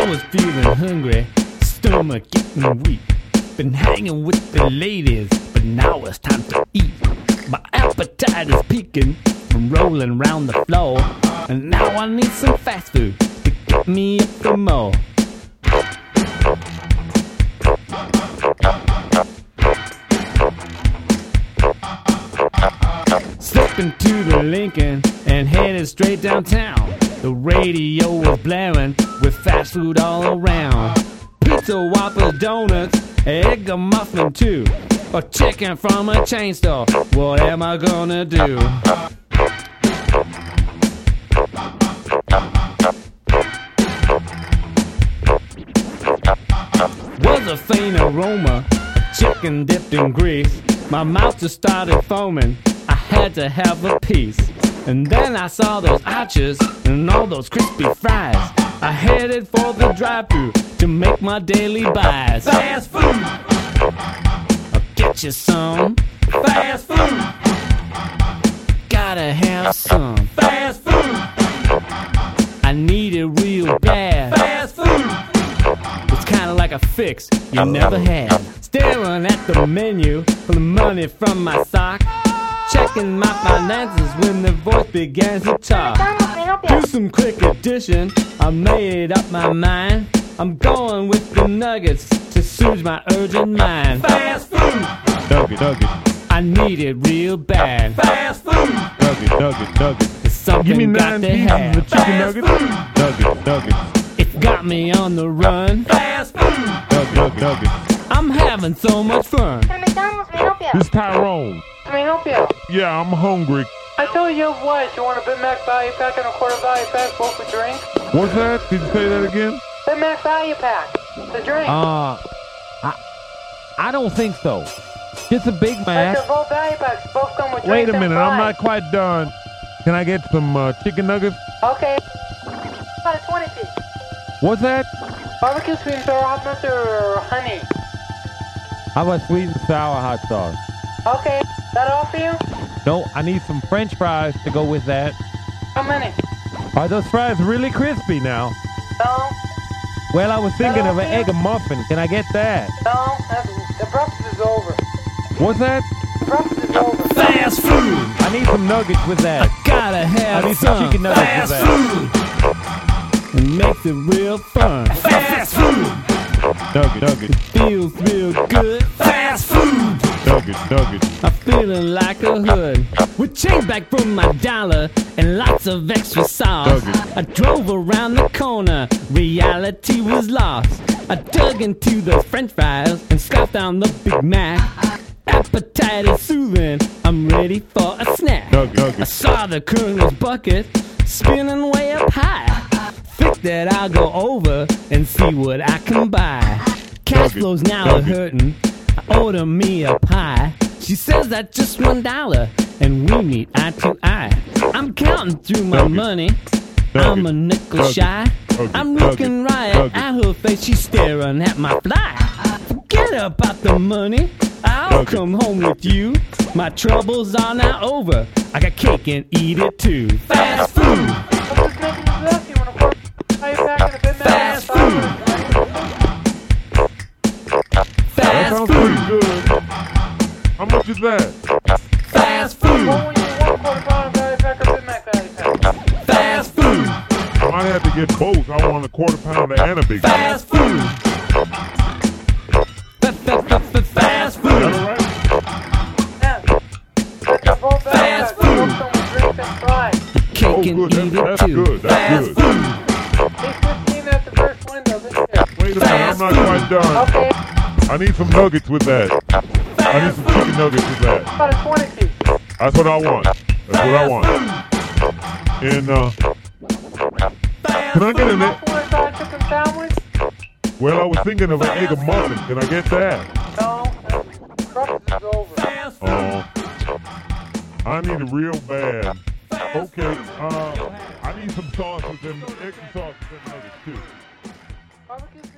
was feeling hungry, stomach getting weak. Been hanging with the ladies, but now it's time to eat. My appetite is peaking from rolling around the floor, and now I need some fast food to get me up the mo. Stepped into the Lincoln and headed straight downtown. The radio was blaring with fast food all around. Pizza, Whoppers, donuts, egg, a muffin too, or chicken from a chain store. What am I gonna do? Was a faint aroma, chicken dipped in grease. My mouth just started foaming, I had to have a piece. And then I saw those arches and all those crispy fries. I headed for the drive-thru to make my daily buys. Fast food! I'll get you some. Fast food! Gotta have some. Fast food! I need it real bad. Fast food! It's kinda like a fix you never had. Staring at the menu for the money from my sock, checking my finances when the voice began to talk. Do some quick addition, I made up my mind. I'm going with the nuggets to soothe my urgent mind. Fast food! Nugget. I need it real bad. Fast food! Nugget. It's something Give me got 9 to pieces have. of the chicken nuggets. Nugget. It got me on the run. Fast food! Nugget. I'm having so much fun. At McDonald's, may I help you? This is Tyrone. May I help you? Yeah, I'm hungry. I told you what. You want a Big Mac value pack and a quarter value pack, both with drink? What's that? Did you say that again? Big Mac value pack. The drink. I don't think so. Just a Big Mac. They're both value packs. Both come with Wait drinks a minute, and I'm fries. not quite done. Can I get some chicken nuggets? Okay. About a 20 piece. What's that? Barbecue, sweet and sour, hot mustard, or honey? How about sweet and sour hot sauce? Okay. That all for you? No, I need some French fries to go with that. How many? Are those fries really crispy now? No. Well, I was thinking of an egg and muffin. Can I get that? No. The breakfast is over. What's that? The breakfast is over. Fast food! I need some nuggets with that. Gotta I have need some chicken nuggets with that. It makes it real fun. Fast food! Nugget. Feels real good. Fast food! Nugget. I'm feeling like a hood with change back from my dollar and lots of extra sauce. I drove around the corner, reality was lost. I dug into the French fries and scoffed down the Big Mac. Appetite is soothing, I'm ready for a snack. I saw the Colonel's bucket spinning way up high. Think that I'll go over and see what I can buy. Cash flow's now hurting. I order me a pie. She says that's just $1 and we meet eye to eye. I'm counting through my money. I'm a nickel shy. I'm looking right at her face. She's staring at my fly. Forget about the money. I'll come home with you. My troubles are now over. I got cake and eat it too. Fast food. I'm just making this up. You want a quarter value pack and a Big Mac? Fast food. That sounds pretty good. How much is that? Fast food. What will you want, quarter pound value pack or Big Mac value pack? Fast food. I might have to get both. I want a quarter pounder and a Big Mac. Fast food. Fast food. All right? Yeah. They're both value Fast packs. Both come with drinks and fries. Cake and good. eat it That's too. good. That's Fast good. food. He's 15 at the first window. This year. Wait a minute, I'm not quite done. Okay. I need some nuggets with that. I need some chicken nuggets with that. About a 20 piece. That's what I want. That's what I want. And can I get an egg? Muffler fried chicken sandwich? Well, I was thinking of an egg and muffin. Can I get that? No. Breakfast is over. Oh, I need it real bad. Okay, I need some sauces and extra sauces and nuggets too. Barbecue